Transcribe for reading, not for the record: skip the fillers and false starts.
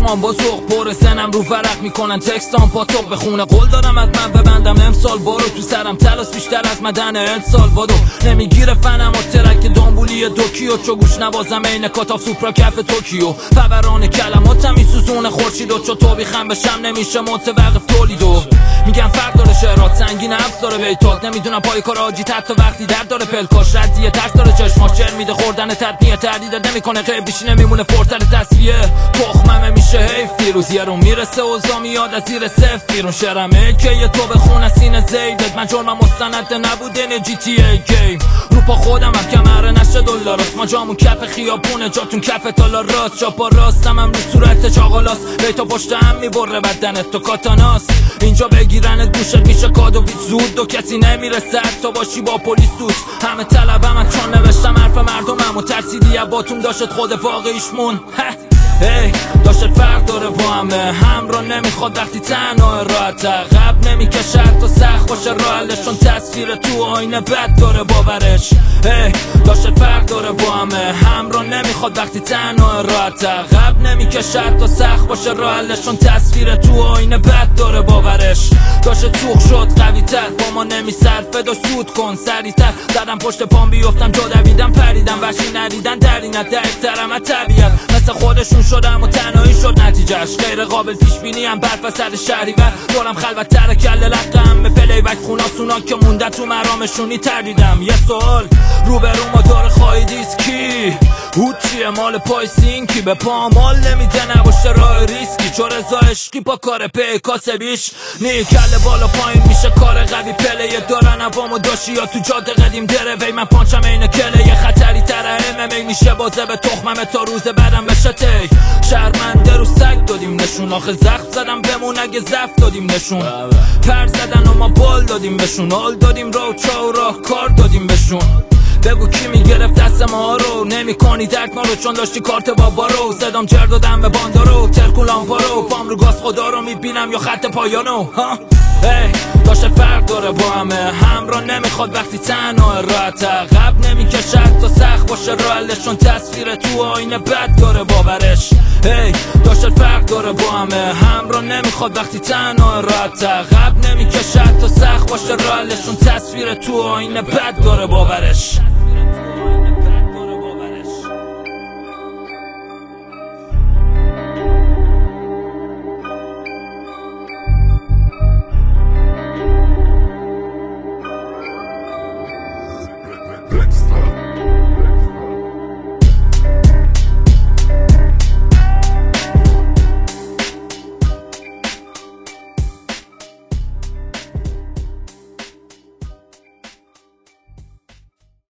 چشمان بزرگ پر سنم رو ورق میکنن تکستان پاتوق بخونه. قول دارم از من ببندم امسال بارو تو سرم تلاس بیشتر از مدن انسال بادو. نمیگیره فنم و ترک دنبولی دوکیو چو گوش نوازم این کاتاف سوپرا کف توکیو. فوران کلماتم میسوزونه خورشیدو چو تو بیخم بشم نمیشه متوقف تولیدو. میگم فرق داره شعرات سنگین حفظ داره بیتات. نمیدونم پای کار آجیت حتی وقتی درد داره پلکاش ردیه ترس داره چشماش شعر میده خوردن تدمیه تردیدت نمیکنه غیب بیشی نمیمونه فرصت تصفیه. تخممه میشه حیف دیروز یه رو میرسه اوضاع میاد از زیر صفر بیرون. شعرمه که یه تو بخون از سینه زیدت من جرمم مستند نبوده جی تی ای گیم. رو پا خودم هم کمره نشه دلاراست ما جامون کف خیابونه جاتون کف تالا راست. چاپا راستم هم رو صورت چاقالاست بیتا پشت هم میبره بدنت تو کاتاناست. اینجا بگیرنت گوشت میشه کادو بیت زود و کسی نمیرسه حتی باشی با پلیس دوست. همه طلبم هم چون نوشتم حرف مردمم و ترسیدی باتون داشت خود واقعیشمون. هی داشت فرق داره با هم را نمیخواد وقتی تنها راحت عقب نمیکشه تا سخت باشه راحلشون تصویر تو آینه بد داره باورش. هی داشت فرق داره با هم را نمیخواد وقتی تنها راحت عقب نمیکشه تا سخت باشه راحلشون تصویر تو آینه بد داره باورش. داشت سوخ شد قوی تر با ما نمیصرفه دا سود کن سریعتر. زدم پشت پام بیفتم جا دویدم پریدم وحشی نریدن درینت دقیق‌ترم از طبیعت مثل خودشون شدم و تنهایی شد نتیجهش. غیر قابل پیش بینی هم برف وسط شهری بر دورم خلوت تر کل لقم به پلی بک خوناسونا که مونده تو مرامشونی تردیدم. یه سوال روبرو ما داره خواهی دیست کی هود چیه مال پای سینکی به پا مال نمیده نباشه راه ریسکی چو رضا عشقی پا کار پی کاسبیش نی کل بالا پایین میشه کار قوی پله دارن عوامو داشی یا تو جاده قدیم دره وی من پانچم اینه کله یه خطری تره MMA میشه بازه به تخمم تا روز بعدم بشه تی. شرمنده رو سگ دادیم نشون آخه زخم زدم بمون اگه زفت دادیم نشون. پر زدن و ما بال دادیم بهشون حال دادیم رو چاو راه کار دادیم بهشون. بگو کی میگرفت دست ما رو نمی کنی درک ما رو چون داشتی کارت بابا رو. صدام جر دادم به باندا رو ترکون لامپا رو پام رو گاز خدا رو میبینم یا خط پایانو. هی داشت فرق داره با هم را نمیخواد وقتی تنها راحت عقب نمیکشه تا سخت باشه راحلشون تصویر تو آینه بد داره باورش. هی داشت فرق داره با هم را نمیخواد وقتی تنها راحت عقب نمیکشه تا سخت باشه راحلشون تصویر تو آینه بد داره باورش.